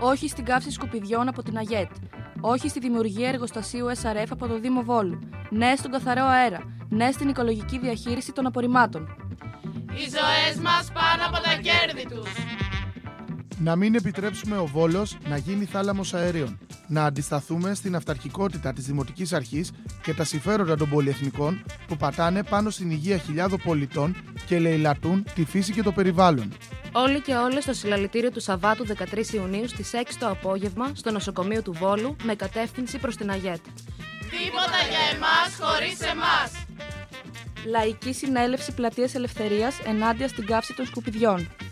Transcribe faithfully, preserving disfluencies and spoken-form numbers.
Όχι στην καύση σκουπιδιών από την ΑΓΕΤ. Όχι στη δημιουργία εργοστασίου ες αρ εφ από το Δήμο Βόλου. Ναι στον καθαρό αέρα. Ναι στην οικολογική διαχείριση των απορριμμάτων. Οι ζωές μας πάνω από τα κέρδη τους. Να μην επιτρέψουμε ο Βόλος να γίνει θάλαμος αερίων. Να αντισταθούμε στην αυταρχικότητα της Δημοτικής Αρχής και τα συμφέροντα των πολυεθνικών που πατάνε πάνω στην υγεία χιλιάδων πολιτών και λαιλατούν τη φύση και το περιβάλλον. Όλοι και όλες στο συλλαλητήριο του Σαββάτου δεκατρείς Ιουνίου στις έξι το απόγευμα στο νοσοκομείο του Βόλου με κατεύθυνση προς την ΑΓΕΤ. Τίποτα για εμάς χωρίς εμάς. Λαϊκή συνέλευση Πλατείας Ελευθερίας ενάντια στην καύση των σκουπιδιών.